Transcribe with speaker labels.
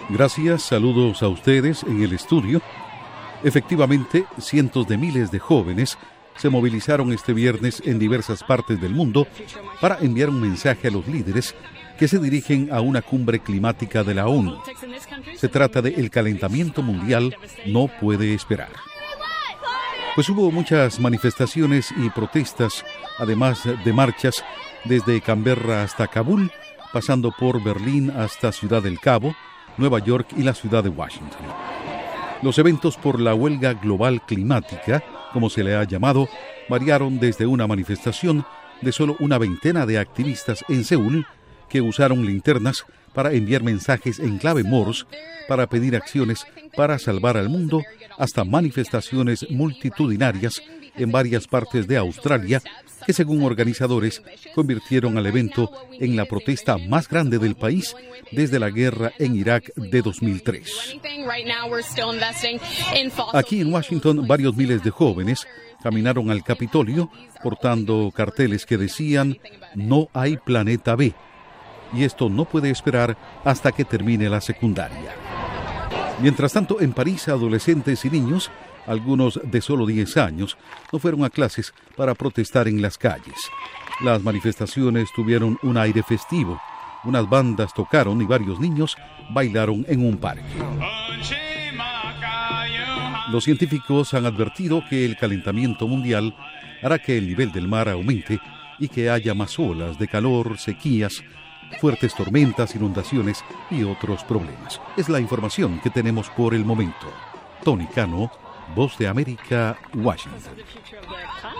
Speaker 1: Gracias, saludos a ustedes en el estudio. Efectivamente, cientos de miles de jóvenes se movilizaron este viernes en diversas partes del mundo para enviar un mensaje a los líderes que se dirigen a una cumbre climática de la ONU. Se trata de el calentamiento mundial no puede esperar. Pues hubo muchas manifestaciones y protestas, además de marchas desde Canberra hasta Kabul, pasando por Berlín hasta Ciudad del Cabo, Nueva York y la ciudad de Washington. Los eventos por la huelga global climática, como se le ha llamado, variaron desde una manifestación de solo una veintena de activistas en Seúl que usaron linternas para enviar mensajes en clave Morse para pedir acciones para salvar al mundo, hasta manifestaciones multitudinarias en varias partes de Australia que, según organizadores, convirtieron al evento en la protesta más grande del país desde la guerra en Irak de 2003. Aquí en Washington, varios miles de jóvenes caminaron al Capitolio portando carteles que decían "No hay planeta B", y esto no puede esperar hasta que termine la secundaria. Mientras tanto, en París, adolescentes y niños, algunos de solo 10 años, no fueron a clases para protestar en las calles. Las manifestaciones tuvieron un aire festivo. Unas bandas tocaron y varios niños bailaron en un parque. Los científicos han advertido que el calentamiento mundial hará que el nivel del mar aumente y que haya más olas de calor, sequías, fuertes tormentas, inundaciones y otros problemas. Es la información que tenemos por el momento. Tony Cano, Voz de América, Washington.